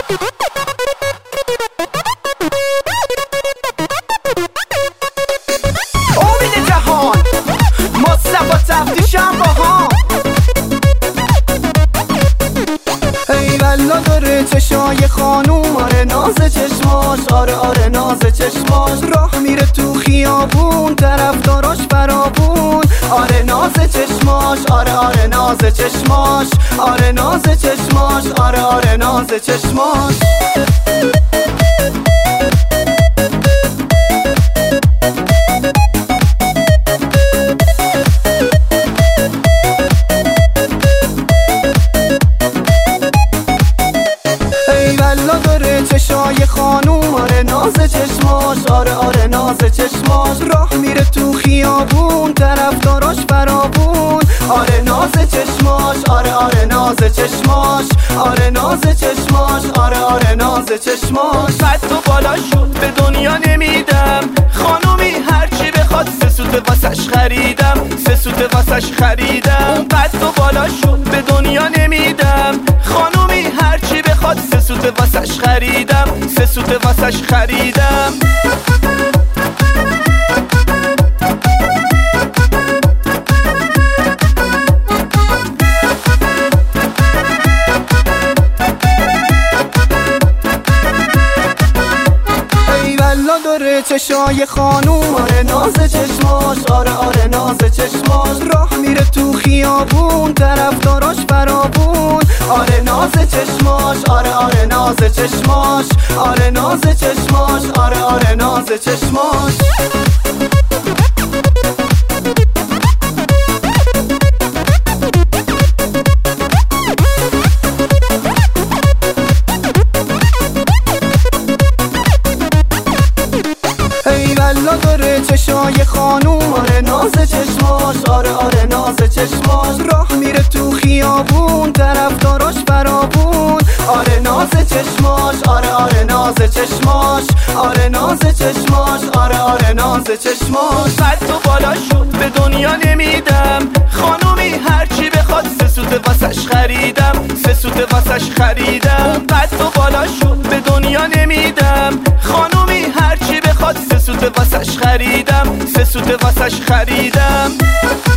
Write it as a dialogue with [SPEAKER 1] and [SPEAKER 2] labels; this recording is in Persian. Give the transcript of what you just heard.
[SPEAKER 1] امید جهان مصطفی تفتیشم با هم. ای والله داره چشای خانوم، آره ناز چشماش، آره ناز چشماش. راه میره تو خیابون طرفداراش فراوون، آره ناز چشماش، آره ناز چشماش، آره ناز چشماش، آره ناز چشماش. داره چشای خانوم، آره ناز چشماش، آره ناز چشماش. راه میره تو خیابون طرفداراش فراوون، آره ناز چشماش، آره ناز چشماش، آره ناز چشماش، آره ناز چشماش. قد و بالا شد به دنیا نمیدم، خانومی هرچی بخواد سه سوته واسش خریدم، سه سوته واسش خریدم. قد و بالا شد به دنیا نمیدم، خانومی هرچی بخواد سه سوته واسش خریدم، سه سوته واسش خریدم. داره چشای خانوم، آره ناز چشماش، آره ناز چشماش. راه میره تو خیابون طرفداراش فراوون، آره ناز چشماش، آره ناز چشماش، آره ناز چشماش، آره ناز چشماش. والله داره چشای خانوم، آره ناز چشماش، آره ناز چشماش. راه میره تو خیابون طرفداراش فراوون، آره ناز چشماش، آره ناز چشماش، آره ناز چشماش، آره ناز چشماش. قد و بالا شد به دنیا نمیدم، خانومی هرچی بخواد سه سوته واسش خریدم، سه سوته واسش خریدم. قد و بالا شد به دنیا نمیدم، خانومی هرچی بخواد سه سوته واسش خریدم، سه سوته واسش خریدم.